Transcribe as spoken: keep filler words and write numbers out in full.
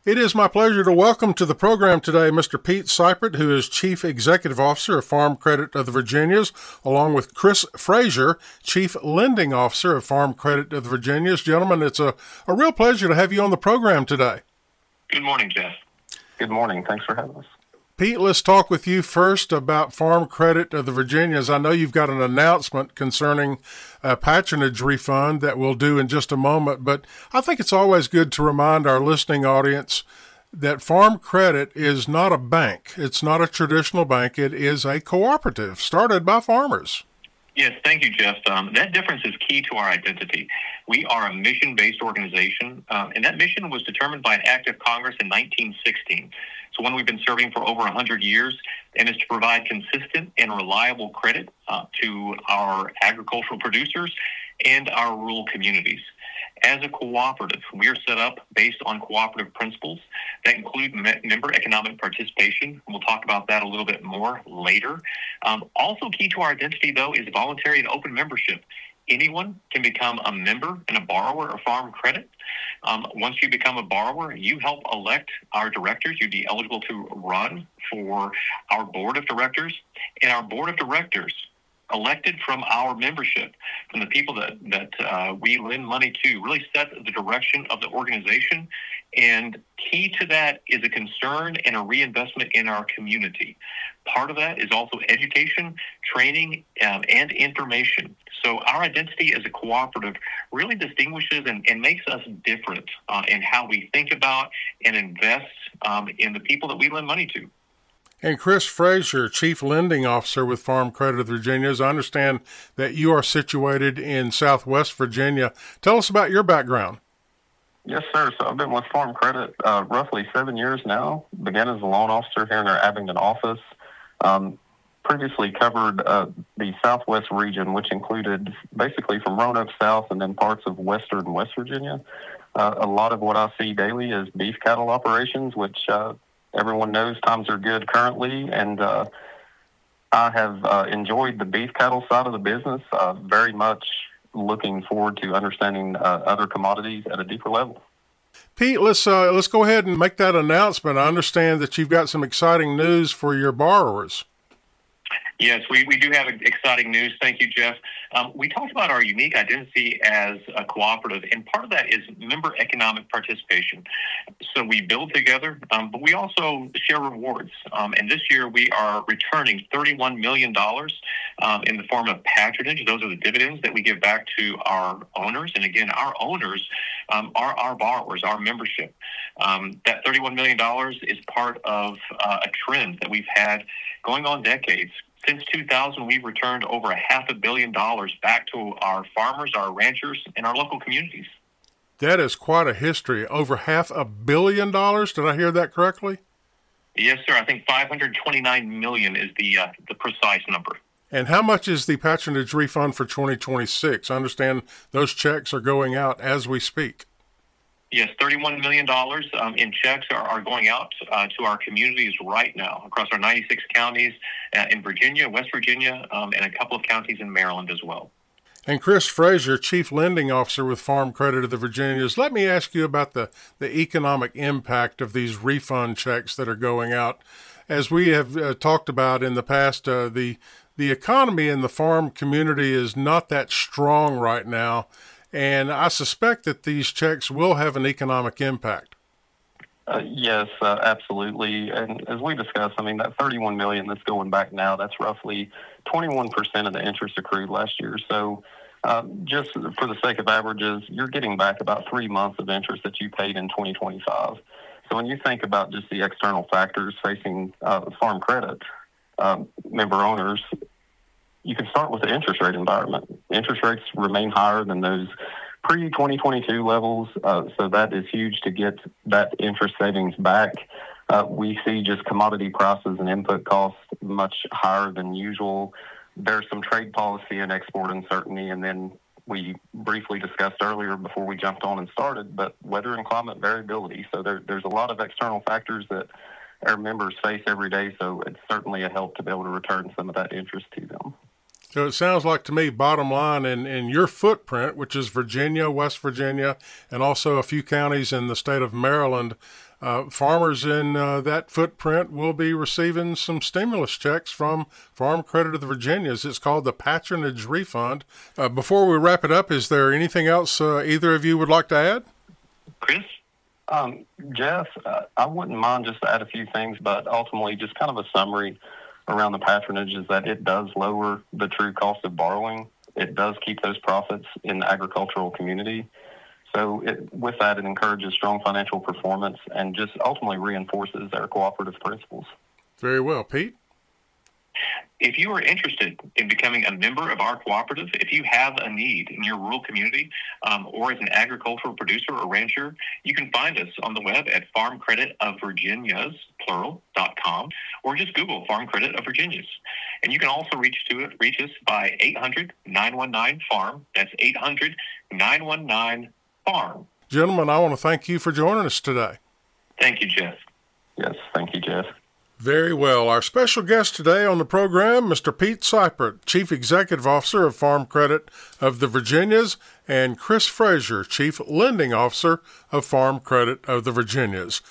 It is my pleasure to welcome to the program today Mister Pete Seipert, who is Chief Executive Officer of Farm Credit of the Virginias, along with Chris Frazier, Chief Lending Officer of Farm Credit of the Virginias. Gentlemen, it's a, a real pleasure to have you on the program today. Good morning, Jeff. Good morning. Thanks for having us. Pete, let's talk with you first about Farm Credit of the Virginias. I know you've got an announcement concerning a patronage refund that we'll do in just a moment, but I think it's always good to remind our listening audience that Farm Credit is not a bank. It's not a traditional bank. It is a cooperative started by farmers. Yes, thank you, Jeff. Um, that difference is key to our identity. We are a mission-based organization, um, and that mission was determined by an act of Congress in nineteen sixteen. So one we've been serving for over one hundred years, and is to provide consistent and reliable credit uh, to our agricultural producers and our rural communities. As a cooperative, we are set up based on cooperative principles that include me- member economic participation. We'll talk about that a little bit more later. Um, also key to our identity, though, is voluntary and open membership. Anyone can become a member and a borrower of Farm Credit. Um, once you become a borrower, you help elect our directors. You'd be eligible to run for our board of directors. And our board of directors, elected from our membership, from the people that, that uh, we lend money to, really set the direction of the organization. And key to that is a concern and a reinvestment in our community. Part of that is also education, training, um, and information. So our identity as a cooperative really distinguishes and, and makes us different uh, in how we think about and invest um, in the people that we lend money to. And Chris Frazier, Chief Lending Officer with Farm Credit of the Virginias, I understand that you are situated in Southwest Virginia. Tell us about your background. Yes, sir. So I've been with Farm Credit uh, roughly seven years now. Began as a loan officer here in our Abingdon office. Um, previously covered uh, the Southwest region, which included basically from Roanoke South and then parts of Western West Virginia. Uh, a lot of what I see daily is beef cattle operations, which uh, everyone knows times are good currently, and uh, I have uh, enjoyed the beef cattle side of the business, uh, very much looking forward to understanding uh, other commodities at a deeper level. Pete, let's uh, let's go ahead and make that announcement. I understand that you've got some exciting news for your borrowers. Yes, we, we do have exciting news. Thank you, Jeff. Um, we talked about our unique identity as a cooperative, and part of that is member economic participation. So we build together, um, but we also share rewards. Um, and this year we are returning thirty-one million dollars um, in the form of patronage. Those are the dividends that we give back to our owners. And again, our owners um, are our borrowers, our membership. Um, that thirty-one million dollars is part of uh, a trend that we've had going on decades. Since two thousand, we've returned over a half a billion dollars back to our farmers, our ranchers, and our local communities. That is quite a history. Over half a billion dollars? Did I hear that correctly? Yes, sir. I think five hundred twenty-nine million dollars is the uh, the precise number. And how much is the patronage refund for twenty twenty-six? I understand those checks are going out as we speak. Yes, thirty-one million dollars um, in checks are, are going out uh, to our communities right now across our ninety-six counties uh, in Virginia, West Virginia, um, and a couple of counties in Maryland as well. And Chris Frazier, Chief Lending Officer with Farm Credit of the Virginias, let me ask you about the, the economic impact of these refund checks that are going out. As we have uh, talked about in the past, uh, the the economy in the farm community is not that strong right now. And I suspect that these checks will have an economic impact. Uh, yes, uh, absolutely. And as we discussed, I mean, that thirty-one million dollars that's going back now, that's roughly twenty-one percent of the interest accrued last year. So uh, just for the sake of averages, you're getting back about three months of interest that you paid in twenty twenty-five. So when you think about just the external factors facing uh, farm credit um, member owners, you can start with the interest rate environment. Interest rates remain higher than those pre twenty twenty-two levels, uh, so that is huge to get that interest savings back. Uh, we see just commodity prices and input costs much higher than usual. There's some trade policy and export uncertainty, and then we briefly discussed earlier before we jumped on and started, but weather and climate variability. So there, there's a lot of external factors that our members face every day, so it's certainly a help to be able to return some of that interest to them. So it sounds like to me, bottom line, in, in your footprint, which is Virginia, West Virginia, and also a few counties in the state of Maryland, uh, farmers in uh, that footprint will be receiving some stimulus checks from Farm Credit of the Virginias. It's called the Patronage Refund. Uh, before we wrap it up, is there anything else uh, either of you would like to add? Chris? Um, Jeff, uh, I wouldn't mind just to add a few things, but ultimately just kind of a summary around the patronage is that it does lower the true cost of borrowing. It does keep those profits in the agricultural community. So it, with that, it encourages strong financial performance and just ultimately reinforces our cooperative principles. Very well. Pete? If you are interested in becoming a member of our cooperative, if you have a need in your rural community um, or as an agricultural producer or rancher, you can find us on the web at farm credit of virginias, plural, dot com, or just Google Farm Credit of Virginias. And you can also reach to it, reach us by eight hundred, nine one nine, farm. That's eight hundred, nine one nine, farm. Gentlemen, I want to thank you for joining us today. Thank you, Jeff. Yes, thank you, Jeff. Very well. Our special guest today on the program, Mister Pete Seipert, Chief Executive Officer of Farm Credit of the Virginias, and Chris Frazier, Chief Lending Officer of Farm Credit of the Virginias.